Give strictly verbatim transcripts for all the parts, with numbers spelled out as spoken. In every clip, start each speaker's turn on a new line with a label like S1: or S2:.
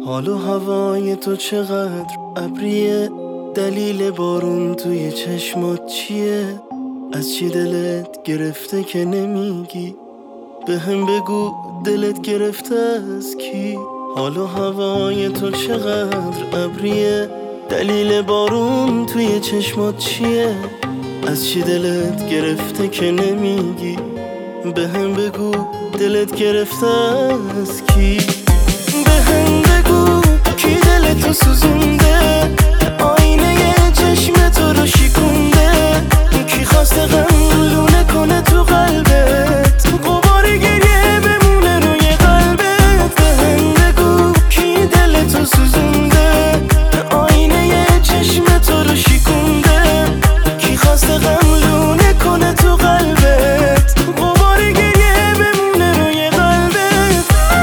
S1: حال و هوای تو چقدر ابریه، دلیل بارون توی چشمات چیه؟ از چی دلت گرفته که نمیگی؟ به هم بگو دلت گرفته از کی؟ حال و هوای تو چقدر ابریه، دلیل بارون توی چشمات چیه؟ از چی دلت گرفته که نمیگی؟ به هم بگو دلت گرفته از کی؟ به هم بگو کی دلتو سوزونده، آینه چشم تو رو شکونده، کی خواسته غم لونه کنه تو قلبت، غبار گریه بمونه روی قلبت. به هم بگو کی دلتو سوزونده، آینه چشم تو رو شکونده، کی خواسته غم لونه کنه تو قلبت، غبار گریه بمونه روی قلبت.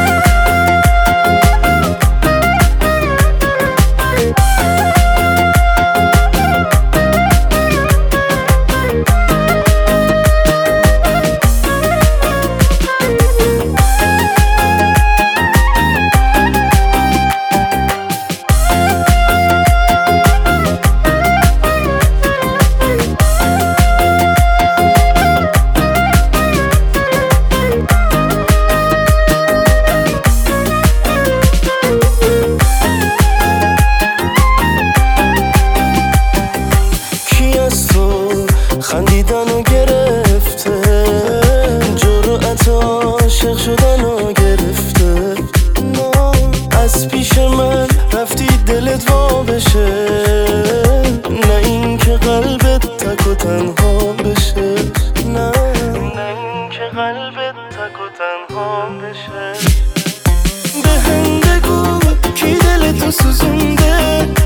S1: خندیدنو گرفته، جرأت عاشق شدنو گرفته، از پیش من رفتی دلت وا بشه، نه این که قلبت تک و تنها بشه، نه نه این که قلبت تک و تنها بشه. به هم بگو کی دلتو سوزونده،